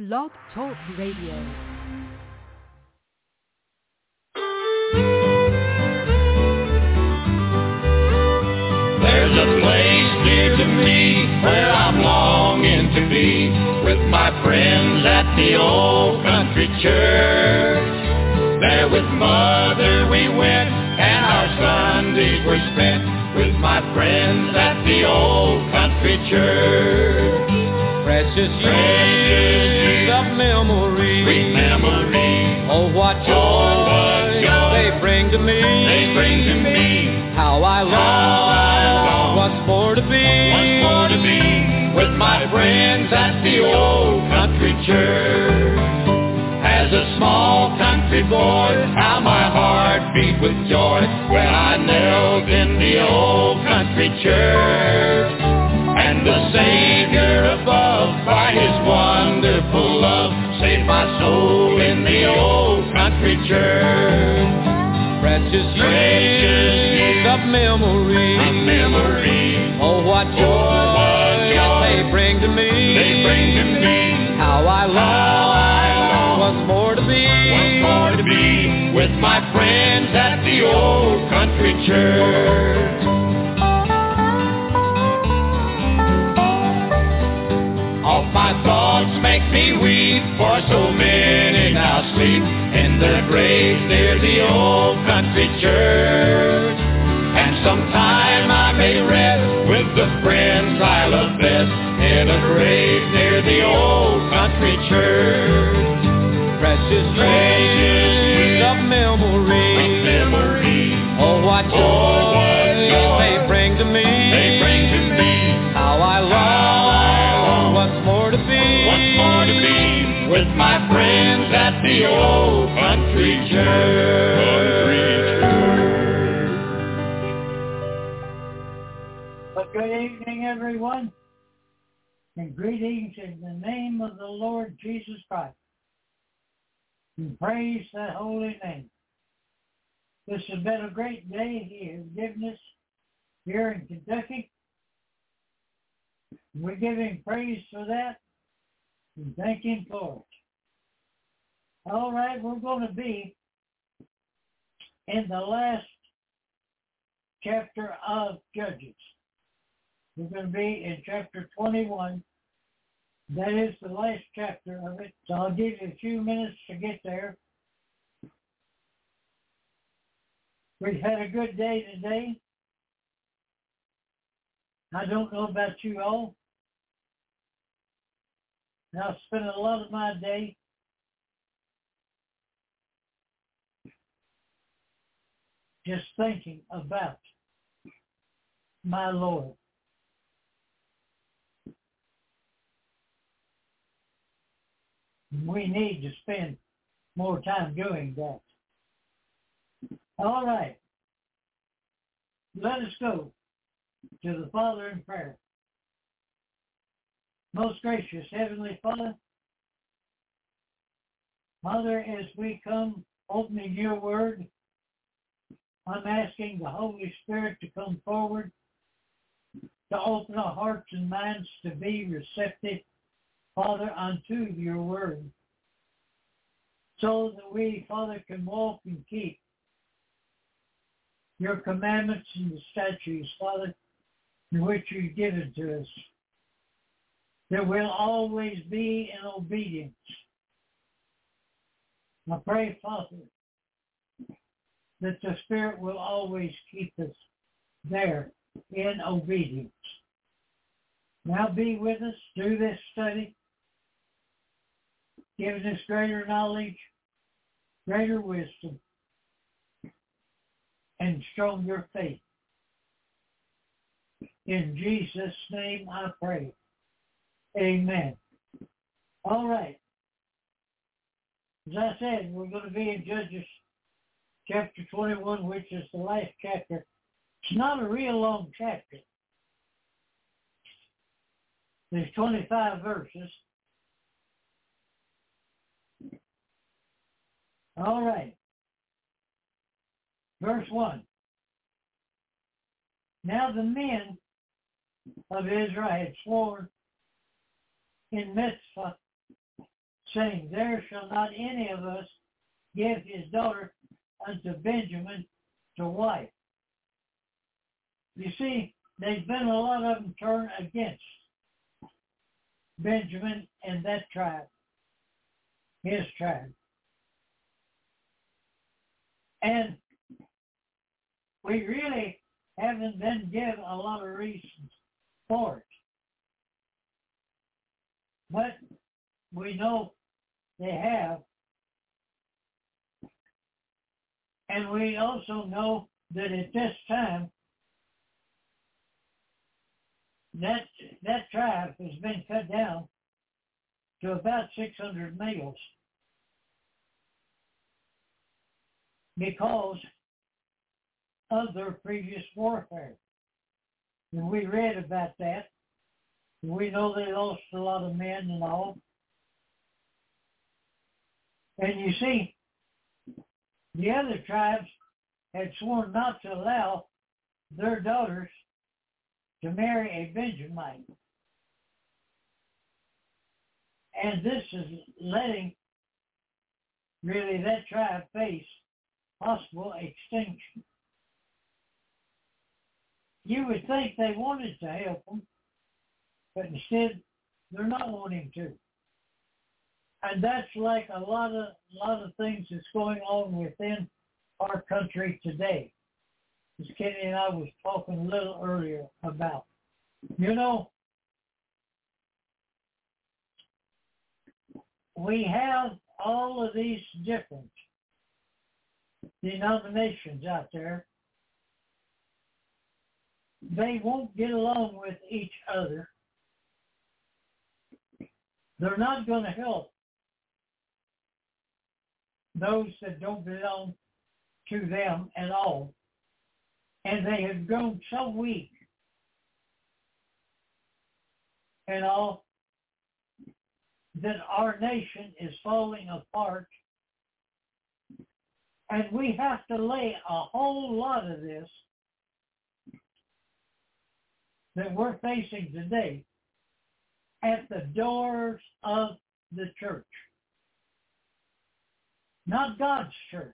Blog Talk Radio. There's a place dear to me where I'm longing to be with my friends at the old country church. There with Mother we went and our Sundays were spent with my friends at the old country church. Precious years of memory, sweet memory. Oh, what joy they bring to me. They bring to me. How I long once more to be with my friends at the old country church. As a small country boy, how my heart beat with joy when I knelt in the old country church. And the Savior above, by His wonderful love, saved my soul in the old country church. Precious years of memory, oh, what joy they bring to me. They bring to me. How I long once more to be with my friends at the old country church. All my thoughts make me weep, for so many now sleep in their graves near the old country church. And sometime I may rest with the friends I love best in a grave near the old country church. Precious years of memory, oh, what joy they bring to me. How I long once more to be with my friends at the old country church. Well, good evening, everyone, and greetings in the name of the Lord Jesus Christ. And praise that holy name. This has been a great day He has given us here in Kentucky. We give Him praise for that and thank Him for it. All right, we're going to be in the last chapter of Judges. We're going to be in chapter 21. That is the last chapter of it. So I'll give you a few minutes to get there. We've had a good day today. I don't know about you all. I've spent a lot of my day just thinking about my Lord. We need to spend more time doing that. All right. Let us go to the Father in prayer. Most gracious Heavenly Father, Father, as we come opening your word, I'm asking the Holy Spirit to come forward, to open our hearts and minds to be receptive, Father, unto your word, so that we, Father, can walk and keep your commandments and the statutes, Father, in which you've given to us. There will always be an obedience. I pray, Father, that the Spirit will always keep us there in obedience. Now be with us, do this study, giving us greater knowledge, greater wisdom, and stronger faith. In Jesus' name I pray. Amen. All right. As I said, we're going to be in Judges chapter 21, which is the last chapter. It's not a real long chapter. There's 25 verses. All right. Verse 1. Now the men of Israel had sworn in Mitzvah saying, there shall not any of us give his daughter unto Benjamin to wife. You see, there's been a lot of them turn against Benjamin and that tribe, his tribe. And we really haven't been given a lot of reasons for it. But we know they have. And we also know that at this time, that tribe has been cut down to about 600 males because of their previous warfare. And we read about that. We know they lost a lot of men and all. And you see, the other tribes had sworn not to allow their daughters to marry a Benjamite. And this is letting really that tribe face possible extinction. You would think they wanted to help them, but instead they're not wanting to. And that's like a lot of things that's going on within our country today. As Kenny and I was talking a little earlier about. You know, we have all of these different denominations out there. They won't get along with each other. They're not going to help those that don't belong to them at all. And they have grown so weak and all that our nation is falling apart. And we have to lay a whole lot of this that we're facing today at the doors of the church. Not God's church,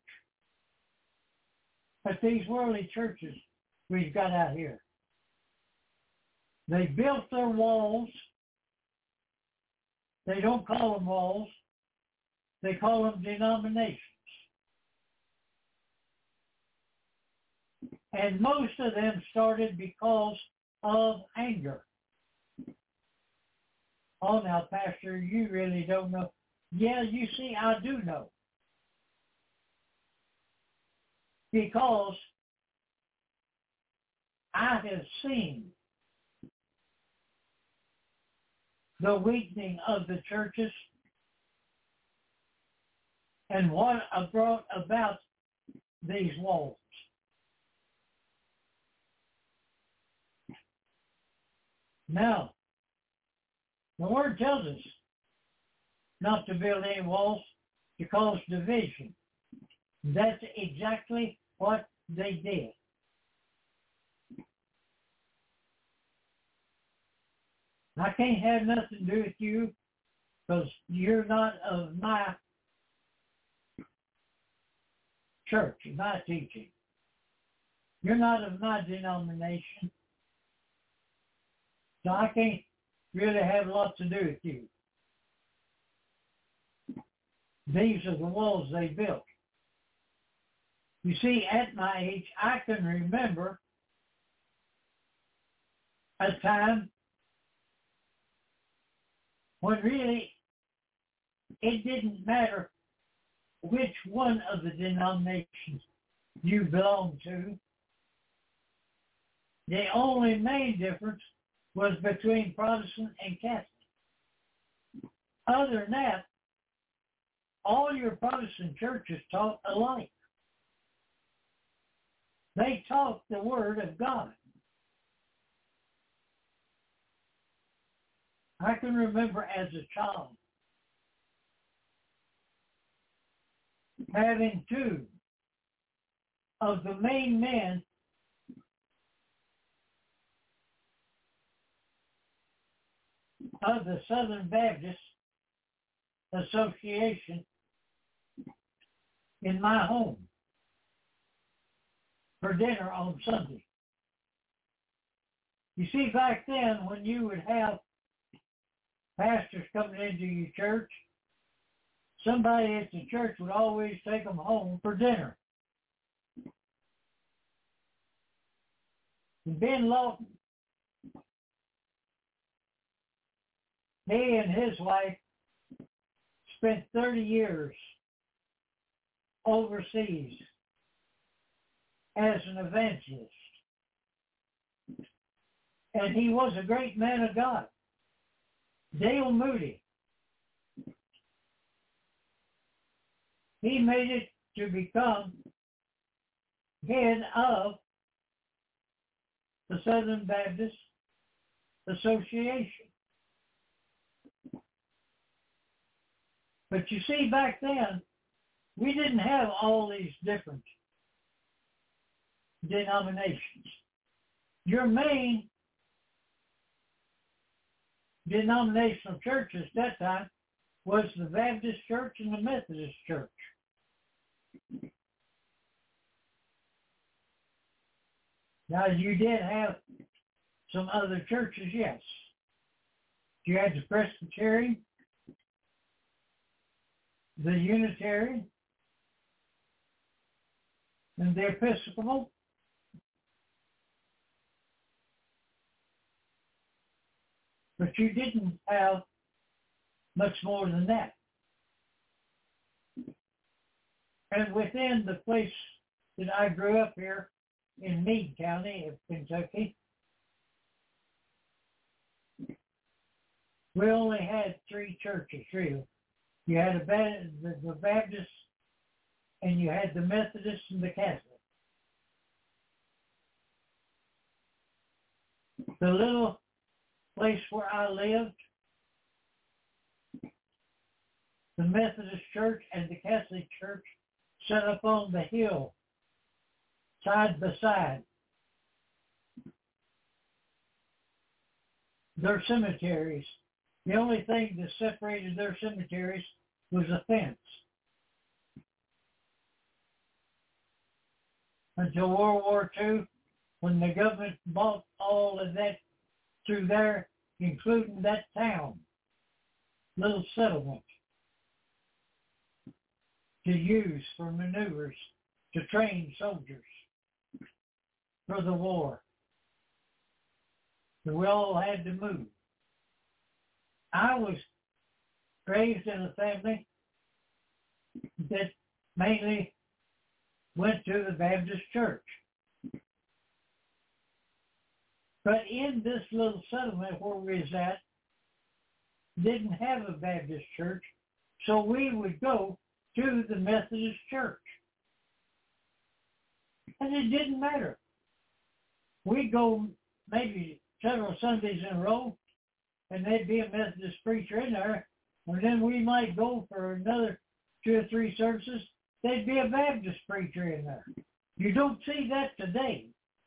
but these worldly churches we've got out here. They built their walls. They don't call them walls. They call them denominations. And most of them started because of anger. Oh, now, Pastor, you really don't know. Yeah, you see, I do know. Because I have seen the weakening of the churches and what brought about these walls. Now, the Word tells us not to build any walls to cause division. That's exactly what they did. I can't have nothing to do with you because you're not of my church, my teaching. You're not of my denomination. So I can't really have a lot to do with you. These are the walls they built. You see, at my age, I can remember a time when really it didn't matter which one of the denominations you belonged to. The only main difference was between Protestant and Catholic. Other than that, all your Protestant churches taught alike. They taught the Word of God. I can remember as a child having two of the main men of the Southern Baptists association in my home for dinner on Sunday. You see, back then, when you would have pastors coming into your church, somebody at the church would always take them home for dinner. And Ben Lawton, he and his wife spent 30 years overseas as an evangelist. And he was a great man of God. Dale Moody, he made it to become head of the Southern Baptist Association. But you see, back then, we didn't have all these different denominations. Your main denominational church at that time was the Baptist Church and the Methodist Church. Now, you did have some other churches, yes. You had the Presbyterian, the Unitarian, and the Episcopal. But you didn't have much more than that. And within the place that I grew up here in Meade County of Kentucky, we only had 3 churches, really. You had the Baptist, and you had the Methodist and the Catholic. The little place where I lived, the Methodist Church and the Catholic Church set up on the hill, side by side. Their cemeteries, the only thing that separated their cemeteries was a fence. Until World War II, when the government bought all of that through there, including that town, little settlement, to use for maneuvers, to train soldiers for the war. So we all had to move. I was raised in a family that mainly went to the Baptist church. But in this little settlement where we was at, didn't have a Baptist church, so we would go to the Methodist church. And it didn't matter. We'd go maybe several Sundays in a row, and there'd be a Methodist preacher in there, and then we might go for another 2 or 3 services, there'd be a Baptist preacher in there. You don't see that today.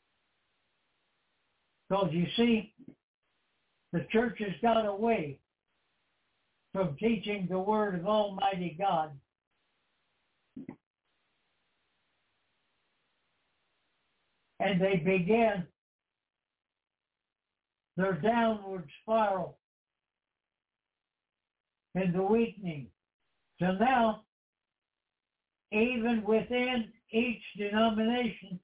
Because you see, the church has got away from teaching the Word of Almighty God. And they began their downward spiral and the weakening. So now, even within each denomination,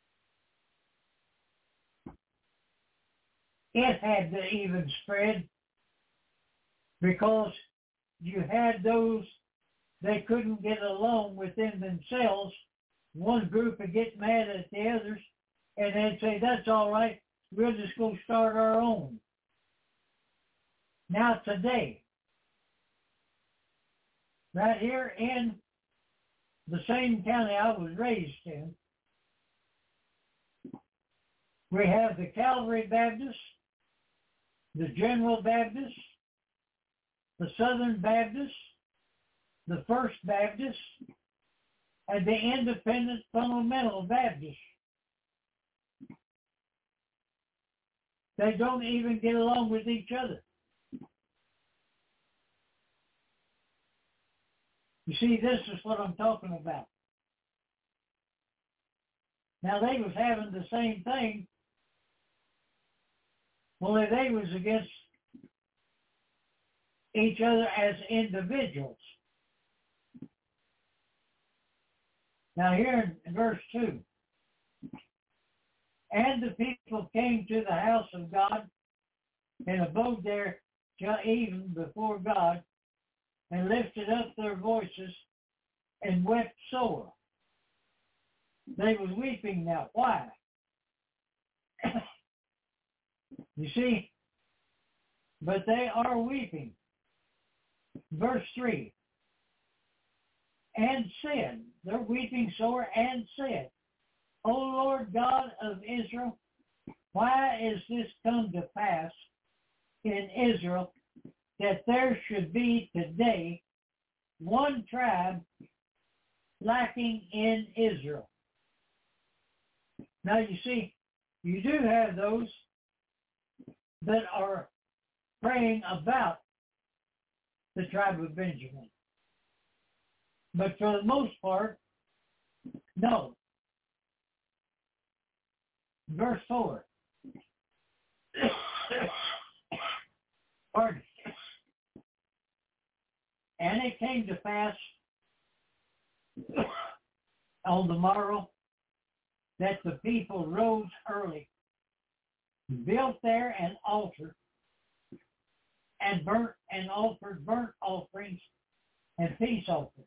it had to even spread because you had those, they couldn't get along within themselves. One group would get mad at the others, and they'd say, that's all right, we'll just go start our own. Now today, right here in the same county I was raised in, we have the Calvary Baptist, the General Baptist, the Southern Baptist, the First Baptist, and the Independent Fundamental Baptist. They don't even get along with each other. You see, this is what I'm talking about. Now, they was having the same thing, only they was against each other as individuals. Now, here in verse 2, and the people came to the house of God and abode there till even before God, and lifted up their voices and wept sore. They was weeping now. Why? You see, but they are weeping. Verse 3, and said, they're weeping sore, and said, O Lord God of Israel, why is this come to pass in Israel that there should be today one tribe lacking in Israel? Now you see, you do have those that are praying about the tribe of Benjamin. But for the most part, no. Verse 4. Pardon. And it came to pass on the morrow that the people rose early, built there an altar, and burnt and offered burnt offerings and peace offerings.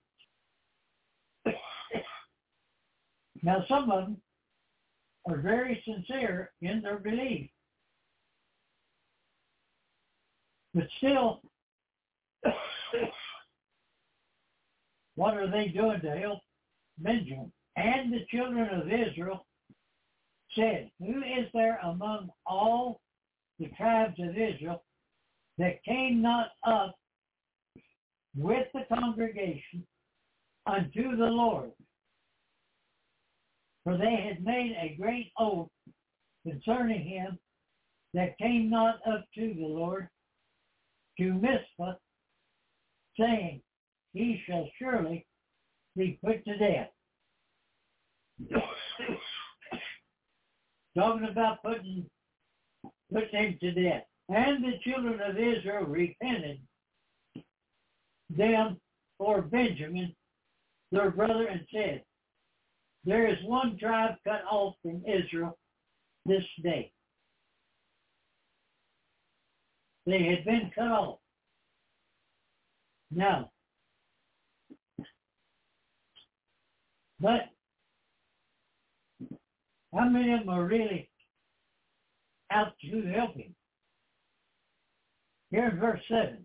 Now some of them are very sincere in their belief. But still, what are they doing to help Benjamin? And the children of Israel said, who is there among all the tribes of Israel that came not up with the congregation unto the Lord? For they had made a great oath concerning him that came not up to the Lord, to Mizpah, saying, he shall surely be put to death. Talking about putting him to death. And the children of Israel repented them for Benjamin, their brother, and said, there is one tribe cut off from Israel this day. They had been cut off. Now, but how many of them are really out to help him? Here in verse 7.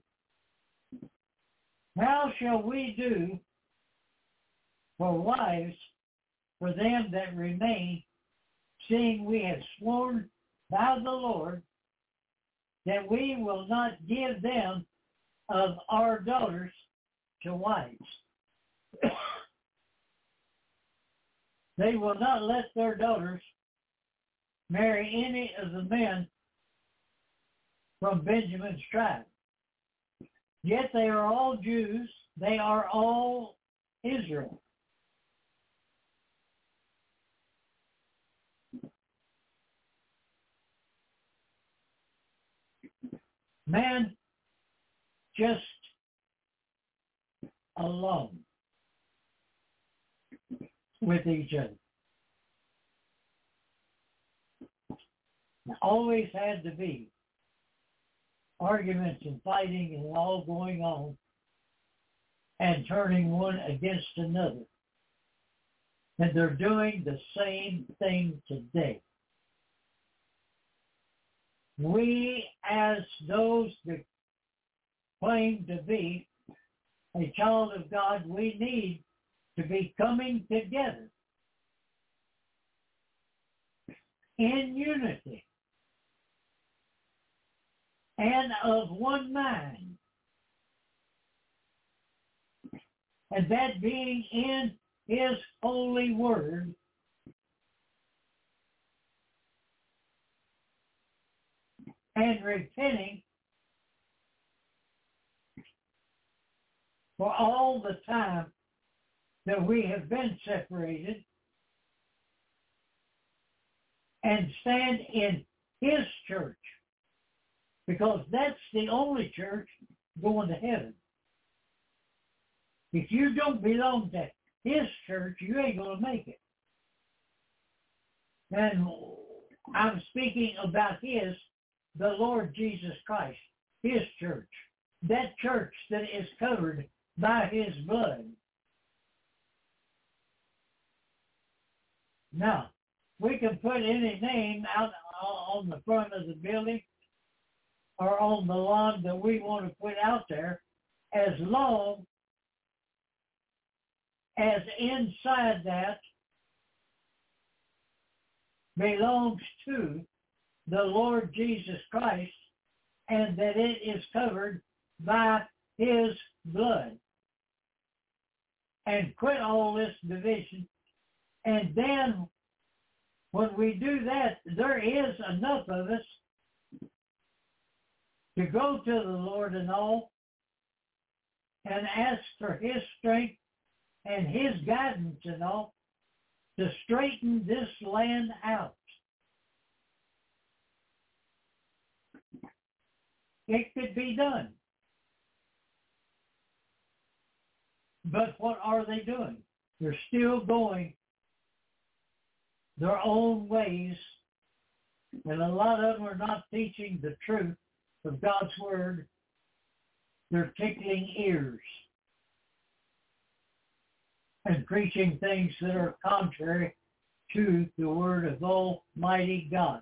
How shall we do for wives for them that remain, seeing we have sworn by the Lord that we will not give them of our daughters to wives? They will not let their daughters marry any of the men from Benjamin's tribe. Yet they are all Jews. They are all Israel. Man, just alone with each other. There always had to be arguments and fighting and all going on and turning one against another. And they're doing the same thing today. We, as those that claim to be a child of God, we need to be coming together in unity and of one mind, and that being in his holy word, and repenting for all the time that we have been separated and stand in his church, because that's the only church going to heaven. If you don't belong to his church, you ain't going to make it. And I'm speaking about the Lord Jesus Christ, his church, that church that is covered by his blood. Now, we can put any name out on the front of the building or on the lawn that we want to put out there, as long as inside that belongs to the Lord Jesus Christ and that it is covered by his blood. And quit all this division. And then when we do that, there is enough of us to go to the Lord and all and ask for his strength and his guidance and all to straighten this land out. It could be done. But what are they doing? They're still going their own ways, and a lot of them are not teaching the truth of God's Word. They're tickling ears and preaching things that are contrary to the Word of Almighty God.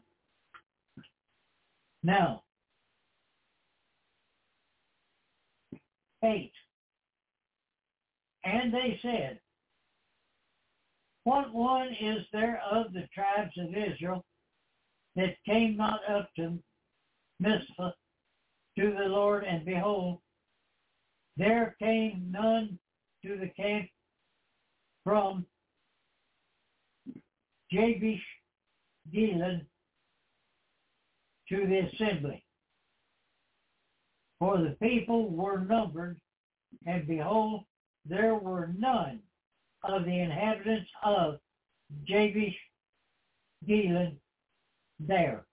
Now, 8. And they said, what one is there of the tribes of Israel that came not up to Mizpah to the Lord? And behold, there came none to the camp from Jabesh Gilead to the assembly. For the people were numbered, and behold, there were none of the inhabitants of Jabesh Gilead there.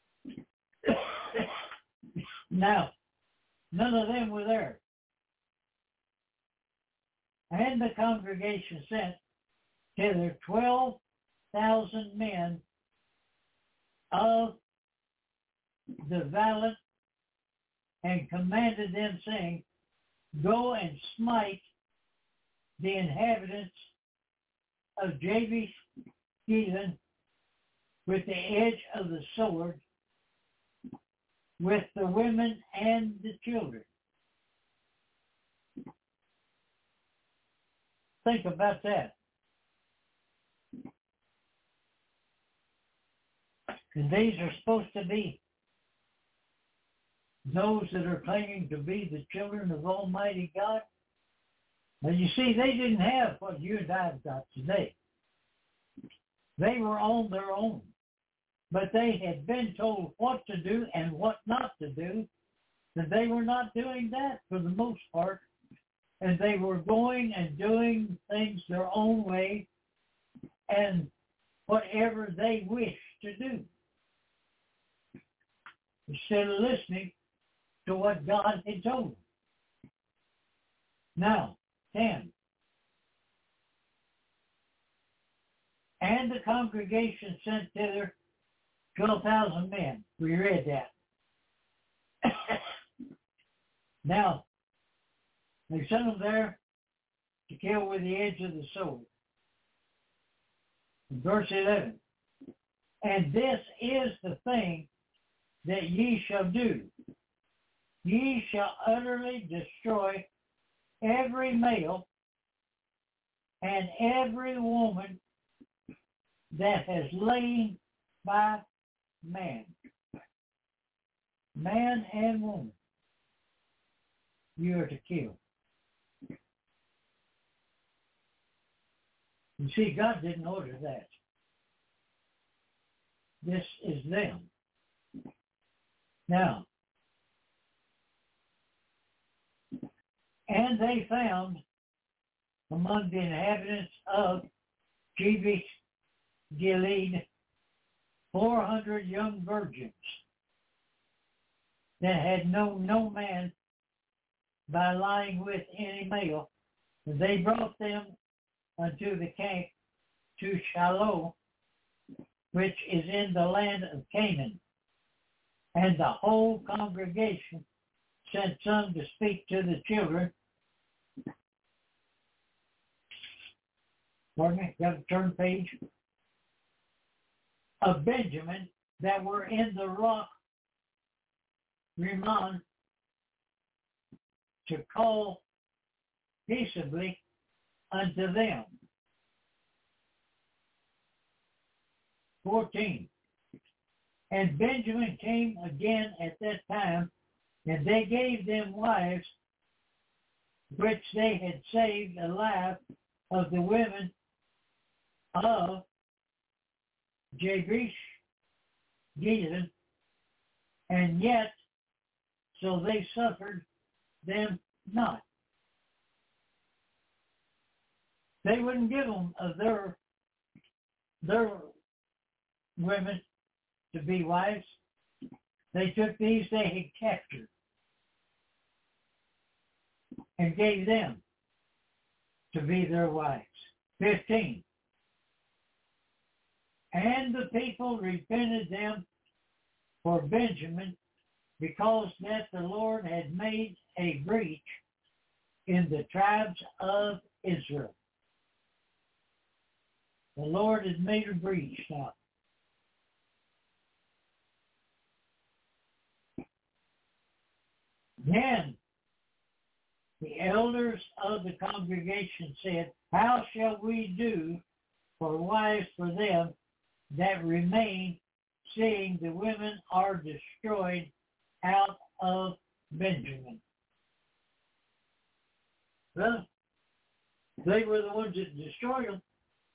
Now, none of them were there. And the congregation sent thither 12,000 men of the valiant, and commanded them, saying, go and smite the inhabitants of Jabesh Gilead with the edge of the sword, with the women and the children. Think about that. And these are supposed to be those that are claiming to be the children of Almighty God. And you see, they didn't have what you and I have got today. They were on their own. But they had been told what to do and what not to do. And they were not doing that for the most part. And they were going and doing things their own way and whatever they wished to do, instead of listening to what God had told them. Now, 10. And the congregation sent thither 12,000 men. We read that. Now, they sent them there to kill with the edge of the sword. In verse 11. And this is the thing that ye shall do. Ye shall utterly destroy every male and every woman that has lain by man. Man and woman. You are to kill. You see, God didn't order that. This is them. Now, And they found among the inhabitants of Jabesh Gilead 400 young virgins that had known no man by lying with any male. And they brought them unto the camp to Shiloh, which is in the land of Canaan. And the whole congregation sent some to speak to the children. Pardon me, got to turn page. Of Benjamin that were in the rock Rimmon, to call peaceably unto them. 14. And Benjamin came again at that time, and they gave them wives, which they had saved alive of the women of Jabesh Gilead, and yet so they suffered them not. They wouldn't give them of their women to be wives. They took these they had captured and gave them to be their wives. 15. And the people repented them for Benjamin, because that the Lord had made a breach in the tribes of Israel. The Lord has made a breach now. Then the elders of the congregation said, how shall we do for wives for them that remain, seeing the women are destroyed out of Benjamin? Well, they were the ones that destroyed them.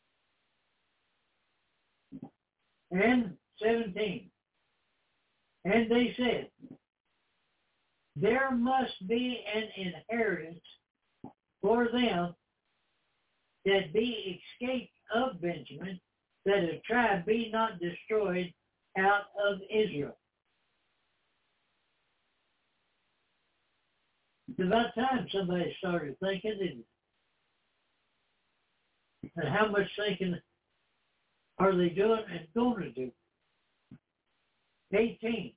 And 17. And they said, there must be an inheritance for them that be escaped of Benjamin, that a tribe be not destroyed out of Israel. It's about time somebody started thinking, didn't it? And how much thinking are they doing and going to do? 18.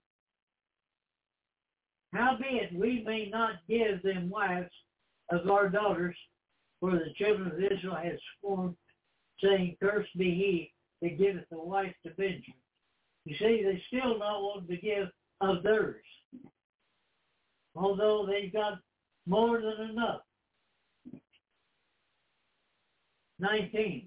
Howbeit we may not give them wives of our daughters, for the children of Israel have sworn, saying, cursed be he that giveth a wife to Benjamin. You see, they still not want to give of theirs, although they've got more than enough. 19.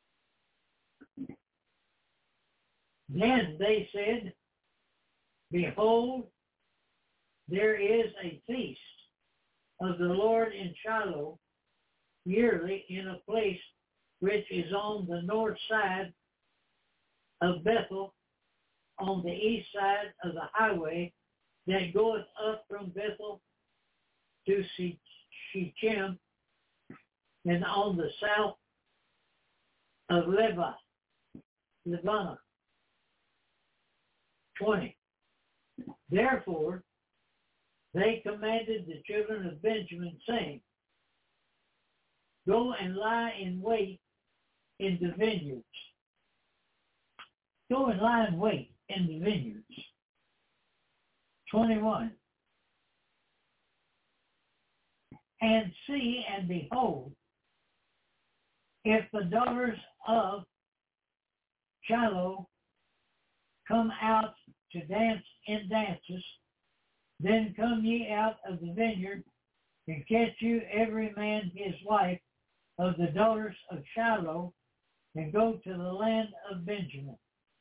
Then they said, behold, there is a feast of the Lord in Shiloh yearly in a place which is on the north side of Bethel, on the east side of the highway that goeth up from Bethel to Shechem, and on the south of Lebanon. 20. Therefore, they commanded the children of Benjamin, saying, go and lie in wait in the vineyards. Go and lie in wait in the vineyards. 21. And see and behold, if the daughters of Shiloh come out to dance in dances, then come ye out of the vineyard, and catch you every man his wife of the daughters of Shiloh, and go to the land of Benjamin.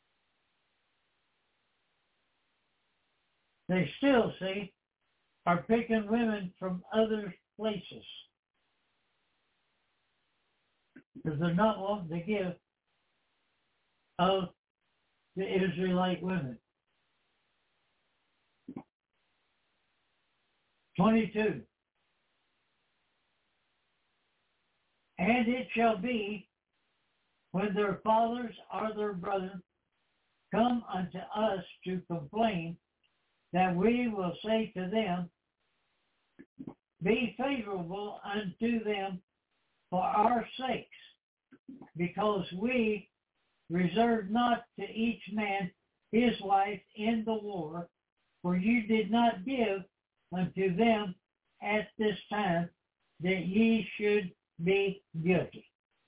They still, see, are picking women from other places, because they're not wanting to give of the Israelite women. 22. And it shall be, when their fathers or their brethren come unto us to complain, that we will say to them, be favorable unto them for our sakes, because we reserve not to each man his wife in the war, for you did not give unto them at this time, that ye should be guilty.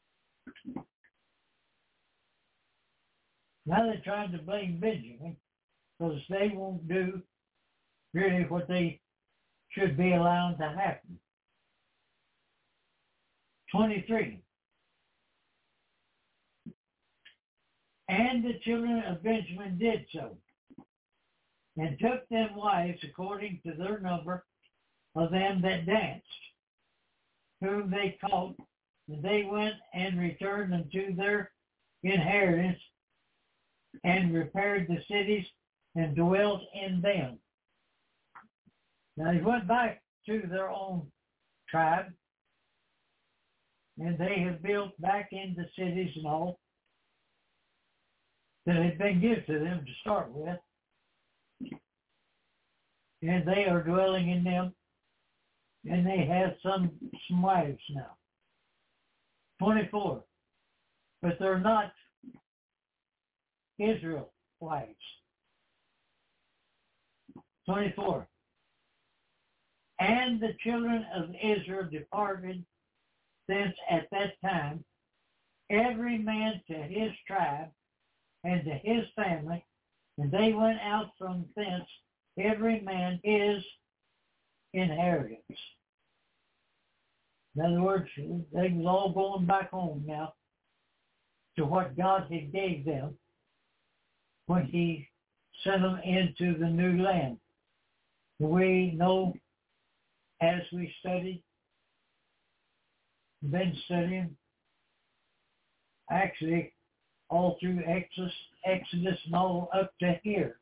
Now they're trying to blame Benjamin because they won't do really what they should be allowed to happen. 23. And the children of Benjamin did so, and took them wives according to their number of them that danced, whom they caught, and they went and returned unto their inheritance, and repaired the cities, and dwelt in them. Now they went back to their own tribe, and they have built back in the cities and all that had been given to them to start with. And they are dwelling in them, and they have some wives now. 24. But they're not Israel wives. 24. And the children of Israel departed thence at that time, every man to his tribe and to his family, and they went out from thence, every man his inheritance. In other words, they was all going back home now to what God had gave them when he sent them into the new land. We know, as we been studying, actually all through Exodus and all up to here,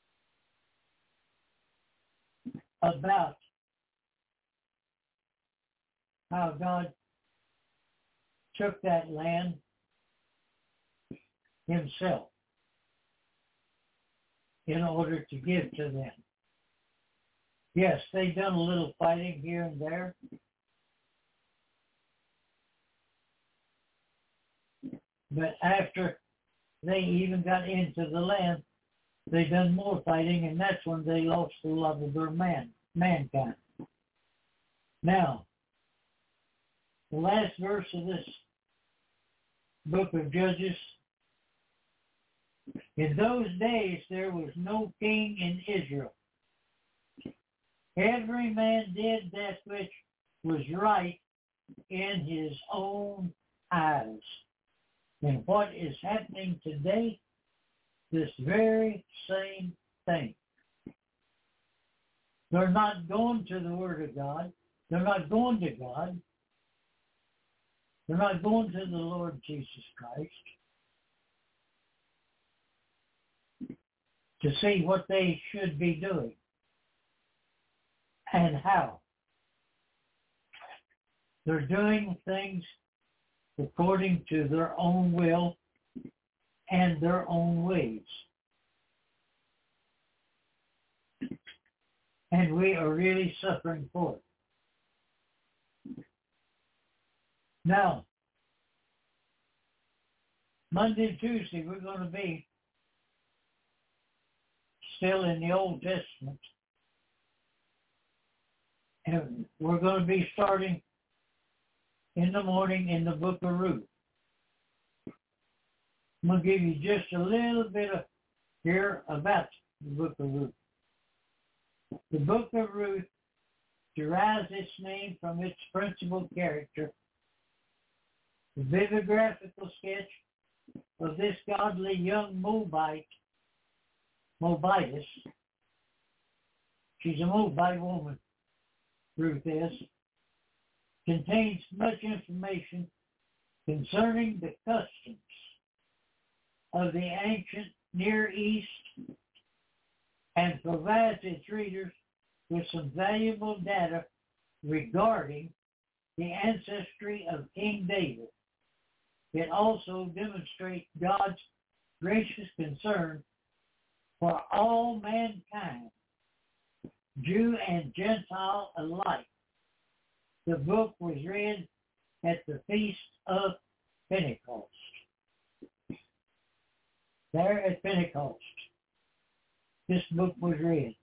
about how God took that land himself in order to give to them. Yes, they done a little fighting here and there, but after they even got into the land, they done more fighting, and that's when they lost the love of their mankind. Now, the last verse of this book of Judges, in those days there was no king in Israel. Every man did that which was right in his own eyes. And what is happening today, this very same thing. They're not going to the Word of God. They're not going to God. They're not going to the Lord Jesus Christ to see what they should be doing and how. They're doing things according to their own will and their own ways. And we are really suffering for it. Now, Monday and Tuesday, we're going to be still in the Old Testament. And we're going to be starting in the morning in the book of Ruth. I'm going to give you just a little bit of here about the book of Ruth. The book of Ruth derives its name from its principal character, the bibliographical sketch of this godly young Moabitess. She's a Moabite woman, Ruth is. Contains much information concerning the customs of the ancient Near East and provides its readers with some valuable data regarding the ancestry of King David. It also demonstrates God's gracious concern for all mankind, Jew and Gentile alike. The book was read at the Feast of Pentecost. There at Pentecost, this book was read.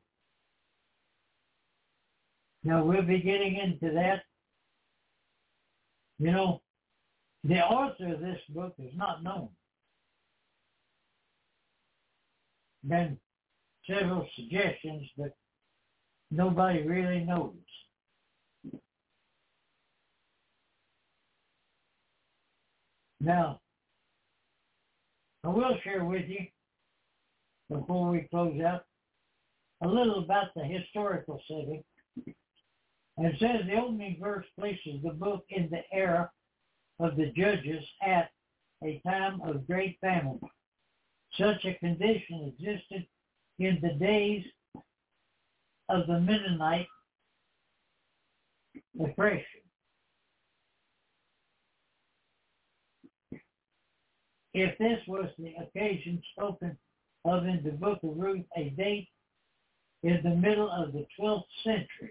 Now we'll be getting into that. You know, the author of this book is not known. Been several suggestions, but nobody really knows. Now, I will share with you, before we close out, a little about the historical setting. And it says the opening verse places the book in the era of the judges at a time of great famine. Such a condition existed in the days of the Mennonite oppression. If this was the occasion spoken of in the book of Ruth, a date in the middle of the 12th century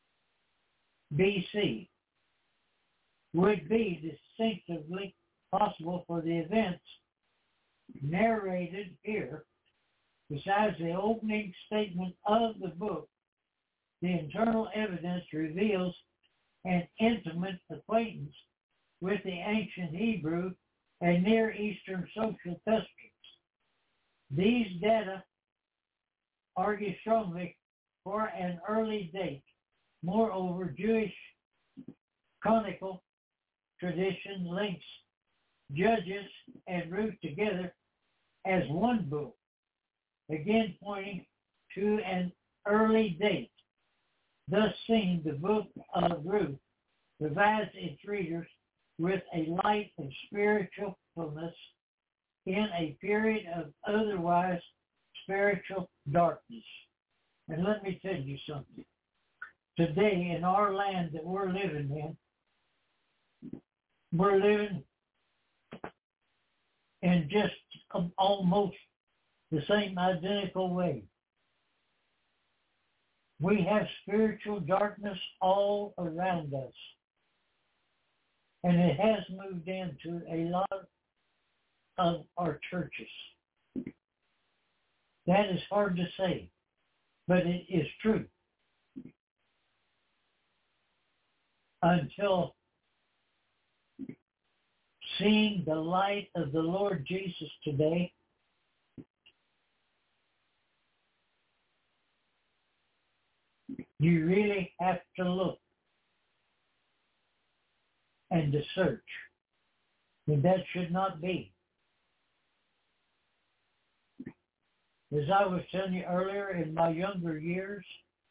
BC would be distinctively possible for the events narrated here. Besides the opening statement of the book, the internal evidence reveals an intimate acquaintance with the ancient Hebrew and Near Eastern social customs. These data argue strongly for an early date. Moreover, Jewish canonical tradition links Judges and Ruth together as one book, again pointing to an early date. Thus seeing the book of Ruth provides its readers with a light of spiritualness in a period of otherwise spiritual darkness. And let me tell you something. Today, in our land that we're living in just almost the same identical way. We have spiritual darkness all around us. And it has moved into a lot of our churches. That is hard to say, but it is true. Until seeing the light of the Lord Jesus today, you really have to look and to search. And that should not be. As I was telling you earlier, in my younger years,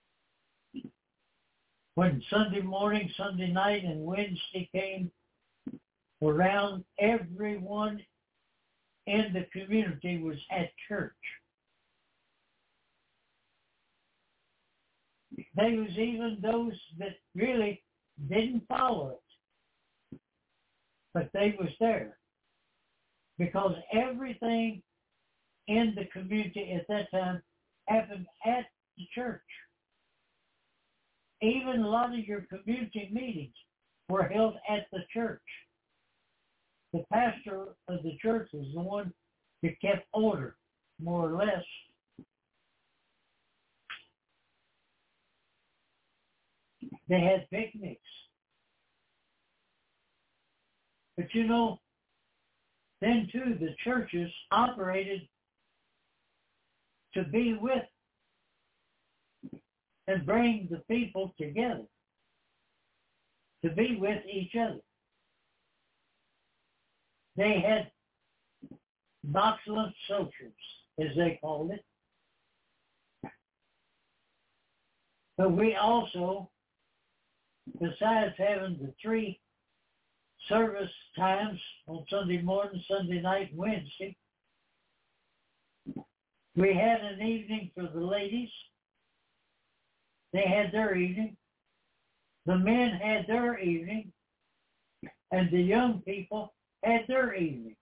when Sunday morning, Sunday night, and Wednesday came around, everyone in the community was at church. There was even those that really didn't follow it, but they was there because everything in the community at that time happened at the church. Even a lot of your community meetings were held at the church. The pastor of the church was the one that kept order, more or less. They had picnics. But you know, then too, the churches operated to be with and bring the people together, to be with each other. They had box-lunch socials, as they called it. But we also, besides having the 3 service times on Sunday morning, Sunday night, and Wednesday, we had an evening for the ladies. They had their evening. The men had their evening, and the young people had their evening.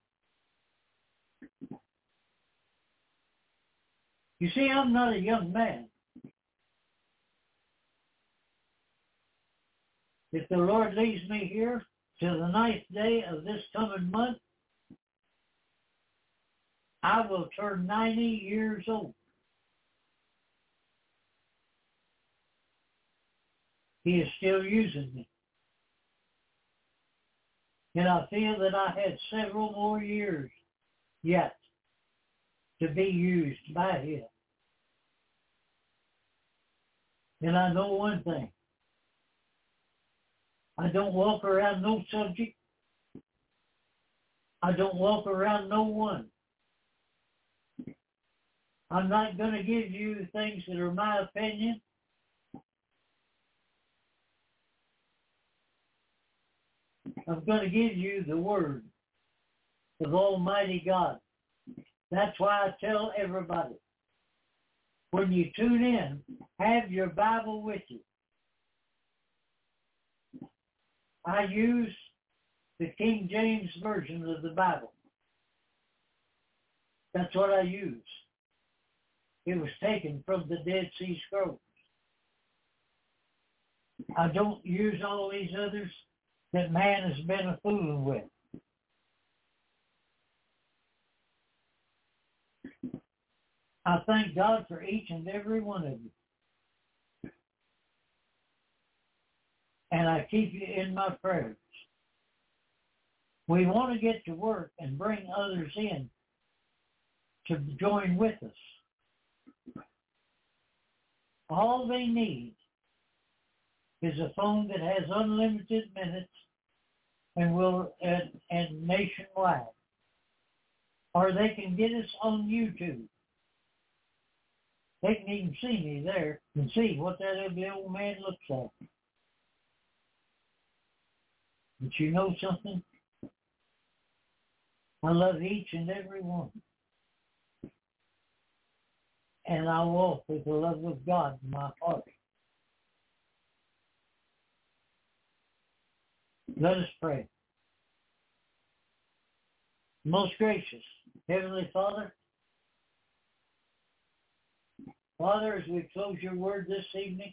You see, I'm not a young man. If the Lord leads me here till the 9th day of this coming month, I will turn 90 years old. He is still using me. And I feel that I had several more years yet to be used by Him. And I know one thing. I don't walk around no subject. I don't walk around no one. I'm not going to give you things that are my opinion. I'm going to give you the word of Almighty God. That's why I tell everybody, when you tune in, have your Bible with you. I use the King James Version of the Bible. That's what I use. It was taken from the Dead Sea Scrolls. I don't use all these others that man has been a fooling with. I thank God for each and every one of you. And I keep you in my prayers. We want to get to work and bring others in to join with us. All they need is a phone that has unlimited minutes and nationwide. Or they can get us on YouTube. They can even see me there and see what that ugly old man looks like. But you know something? I love each and every one. And I walk with the love of God in my heart. Let us pray. Most gracious Heavenly Father, Father, as we close your word this evening,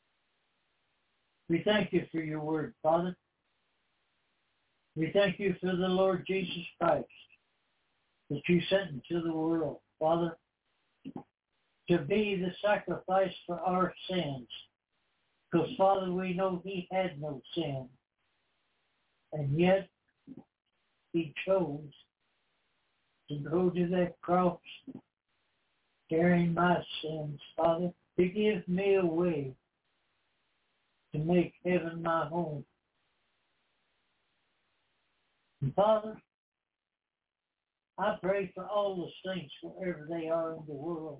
we thank you for your word, Father. We thank you for the Lord Jesus Christ that you sent into the world, Father, to be the sacrifice for our sins. Because, Father, we know he had no sin. And yet, he chose to go to that cross, carrying my sins, Father, to give me a way to make heaven my home. And Father, I pray for all the saints wherever they are in the world.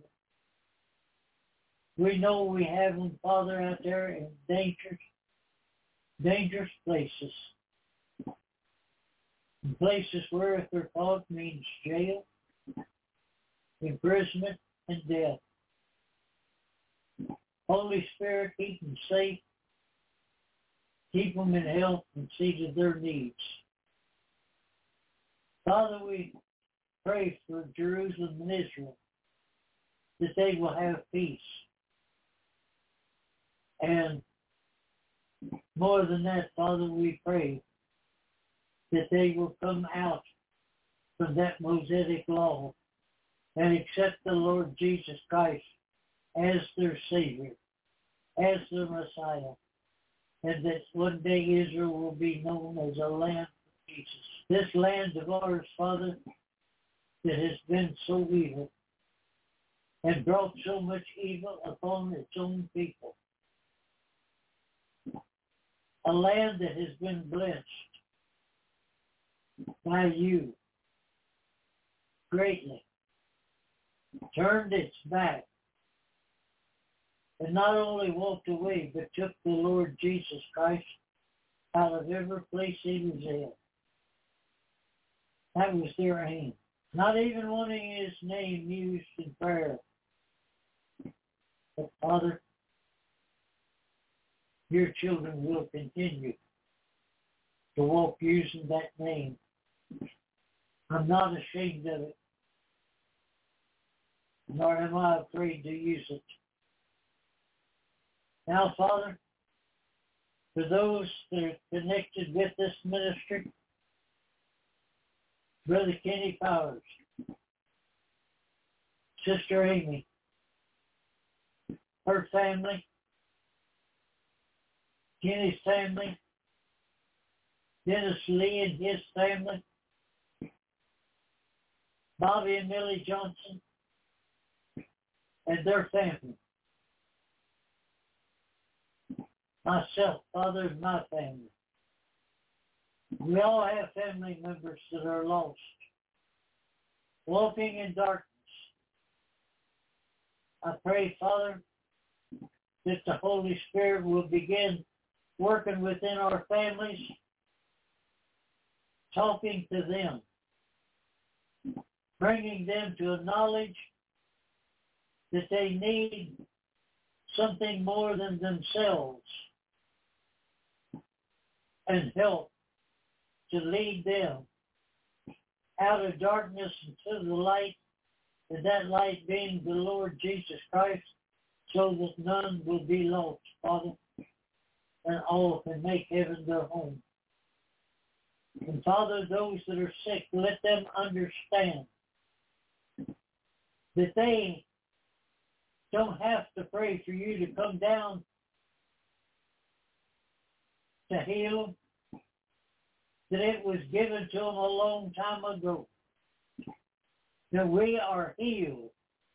We know we have them, Father, out there in dangerous places. In places where if they're caught means jail, imprisonment, and death. Holy Spirit, keep them safe. Keep them in health and see to their needs. Father, we pray for Jerusalem and Israel, that they will have peace. And more than that, Father, we pray that they will come out from that Mosaic law and accept the Lord Jesus Christ as their Savior, as their Messiah, and that one day Israel will be known as a land of Jesus. This land of ours, Father, that has been so evil and brought so much evil upon its own people. A land that has been blessed by you greatly, turned its back, and not only walked away, but took the Lord Jesus Christ out of every place he was in. That was their aim. Not even wanting his name used in prayer. But Father, your children will continue to walk using that name. I'm not ashamed of it, nor am I afraid to use it. Now, Father, for those that are connected with this ministry, Brother Kenny Powers, Sister Amy, her family, Kenny's family, Dennis Lee and his family, Bobby and Millie Johnson and their family. Myself, Father, and my family. We all have family members that are lost, walking in darkness. I pray, Father, that the Holy Spirit will begin working within our families, talking to them, bringing them to a knowledge that they need something more than themselves, and help to lead them out of darkness into the light, and that light being the Lord Jesus Christ, so that none will be lost, Father, and all can make heaven their home. And Father, those that are sick, let them understand that they don't have to pray for you to come down to heal, that it was given to them a long time ago, that we are healed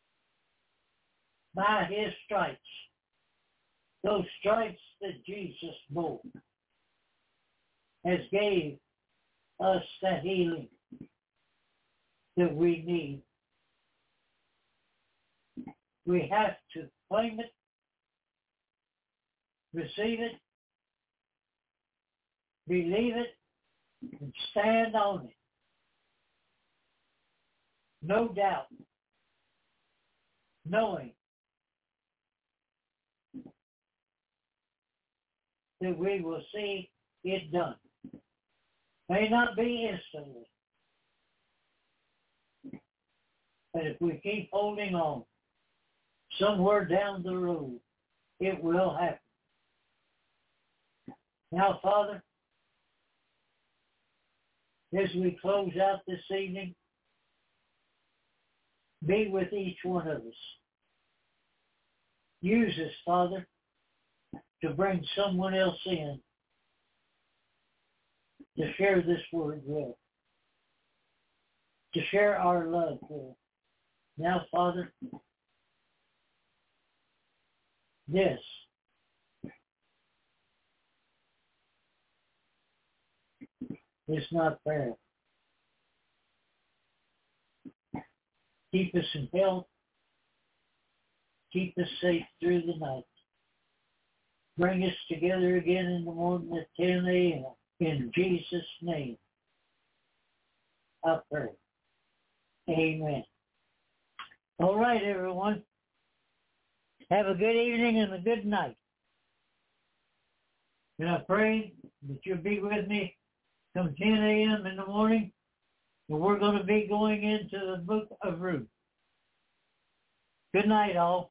by his stripes, those stripes that Jesus bore, has gave us that healing that we need. We have to claim it, receive it, believe it, and stand on it. No doubt, knowing that we will see it done. May not be instantly, but if we keep holding on, somewhere down the road, it will happen. Now, Father, as we close out this evening, be with each one of us. Use us, Father, to bring someone else in to share this word with, to share our love with. Now, Father, this is not fair. Keep us in health. Keep us safe through the night. Bring us together again in the morning at 10 a.m. In Jesus' name, I pray. Amen. All right, everyone. Have a good evening and a good night. And I pray that you'll be with me come 10 a.m. in the morning, and we're going to be going into the book of Ruth. Good night, all.